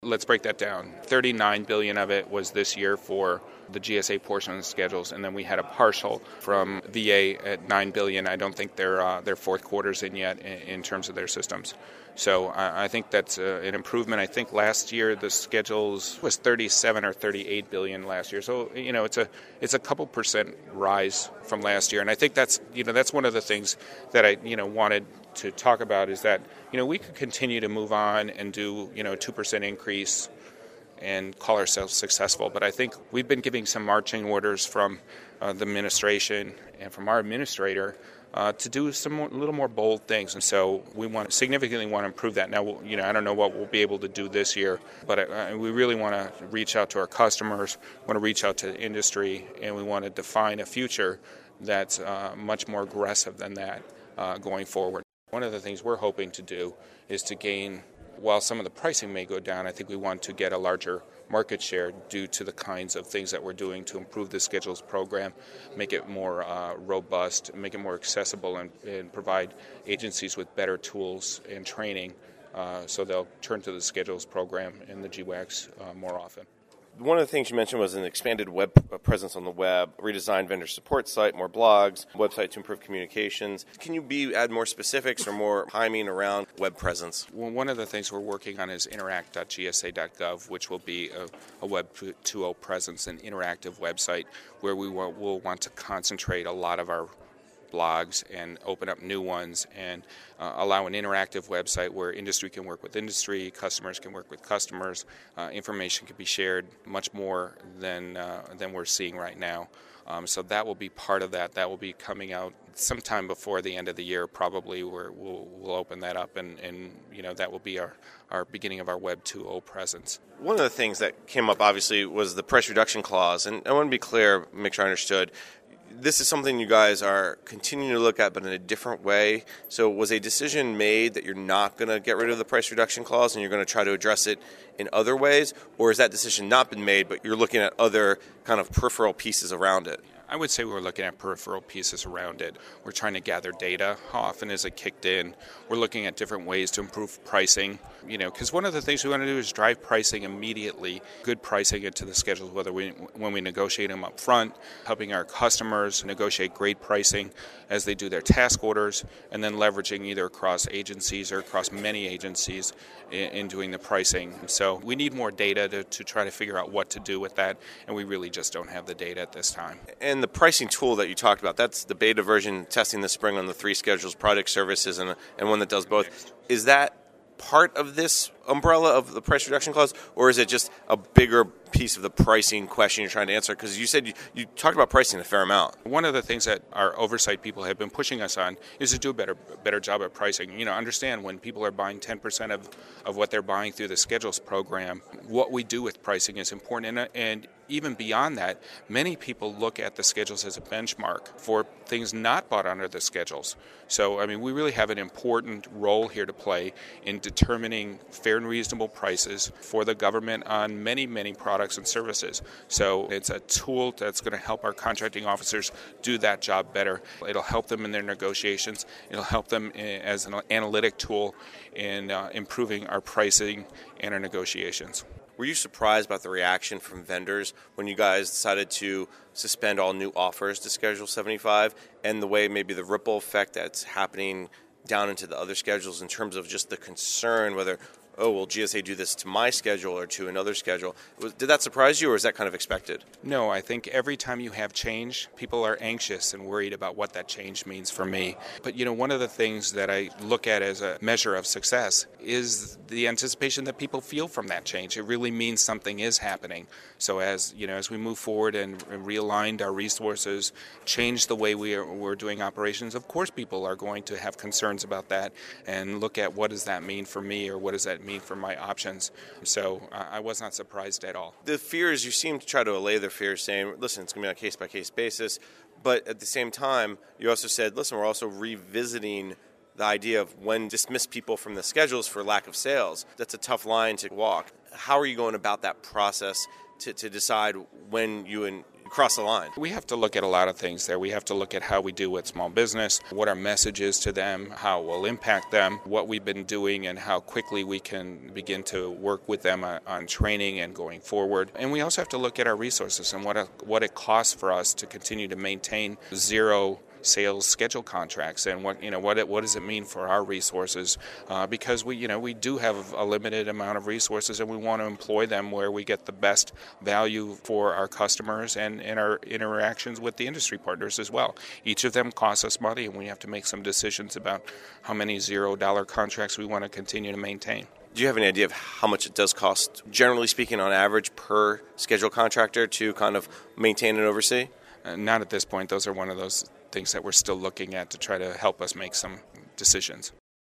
let's break that down. $39 billion of it was this year for the GSA portion of the schedules, and then we had a partial from VA at $9 billion. I don't think their fourth quarter's in yet in terms of their systems. So I think that's an improvement. I think last year the schedules was 37 or 38 billion last year. So it's a couple percent rise from last year, and I think that's one of the things that I wanted to talk about is that we could continue to move on and do a 2% increase and call ourselves successful. But I think we've been giving some marching orders from the administration and from our administrator to do a little more bold things. And so we significantly want to improve that. Now, I don't know what we'll be able to do this year, but we really want to reach out to our customers, want to reach out to the industry, and we want to define a future that's much more aggressive than that going forward. One of the things we're hoping to do is to gain, while some of the pricing may go down, I think we want to get a larger market share due to the kinds of things that we're doing to improve the schedules program, make it more robust, make it more accessible, and provide agencies with better tools and training so they'll turn to the schedules program and the GWACs more often. One of the things you mentioned was an expanded web presence on the web, redesigned vendor support site, more blogs, website to improve communications. Can you add more specifics or more timing around web presence? Well, one of the things we're working on is interact.gsa.gov, which will be a Web 2.0 presence, an interactive website where we'll want to concentrate a lot of our blogs and open up new ones and allow an interactive website where industry can work with industry, customers can work with customers, information can be shared much more than we're seeing right now. So that will be part of that. That will be coming out sometime before the end of the year, probably, where we'll open that up, and that will be our beginning of our Web 2.0 presence. One of the things that came up, obviously, was the price reduction clause. And I want to be clear, make sure I understood. This is something you guys are continuing to look at, but in a different way. So was a decision made that you're not going to get rid of the price reduction clause and you're going to try to address it in other ways? Or has that decision not been made, but you're looking at other kind of peripheral pieces around it? I would say we're looking at peripheral pieces around it. We're trying to gather data. How often is it kicked in? We're looking at different ways to improve pricing. Because one of the things we want to do is drive pricing immediately, good pricing into the schedules, when we negotiate them up front, helping our customers negotiate great pricing as they do their task orders, and then leveraging either across agencies or across many agencies in doing the pricing. So we need more data to try to figure out what to do with that, and we really just don't have the data at this time. And the pricing tool that you talked about, that's the beta version testing this spring on the 3 schedules, product, services, and one that does both. Is that part of this umbrella of the price reduction clause, or is it just a bigger piece of the pricing question you're trying to answer? Because you said you talked about pricing a fair amount. One of the things that our oversight people have been pushing us on is to do a better job at pricing. Understand when people are buying 10% of what they're buying through the schedules program, what we do with pricing is important. And even beyond that, many people look at the schedules as a benchmark for things not bought under the schedules. So, we really have an important role here to play in determining fair and reasonable prices for the government on many, many products and services. So it's a tool that's going to help our contracting officers do that job better. It'll help them in their negotiations. It'll help them as an analytic tool in improving our pricing and our negotiations. Were you surprised about the reaction from vendors when you guys decided to suspend all new offers to Schedule 75 and the way maybe the ripple effect that's happening down into the other schedules in terms of just the concern whether, will GSA do this to my schedule or to another schedule? Did that surprise you, or is that kind of expected? No, I think every time you have change, people are anxious and worried about what that change means for me. But, one of the things that I look at as a measure of success is the anticipation that people feel from that change. It really means something is happening. So as we move forward and realigned our resources, change the way we're doing operations, of course people are going to have concerns about that and look at what does that mean for me, or what does that mean for my options. So I was not surprised at all. The fears, you seem to try to allay their fears, saying, listen, it's going to be on a case-by-case basis. But at the same time, you also said, listen, we're also revisiting the idea of when dismiss people from the schedules for lack of sales. That's a tough line to walk. How are you going about that process to decide when you cross the line? We have to look at a lot of things there. We have to look at how we do with small business, what our message is to them, how it will impact them, what we've been doing, and how quickly we can begin to work with them on training and going forward. And we also have to look at our resources and what it costs for us to continue to maintain zero sales schedule contracts, and what does it mean for our resources, because we do have a limited amount of resources, and we want to employ them where we get the best value for our customers and our interactions with the industry partners as well. Each of them costs us money, and we have to make some decisions about how many $0 contracts we want to continue to maintain. Do you have any idea of how much it does cost, generally speaking, on average per schedule contractor to kind of maintain and oversee? Not at this point. Those are one of those things that we're still looking at to try to help us make some decisions.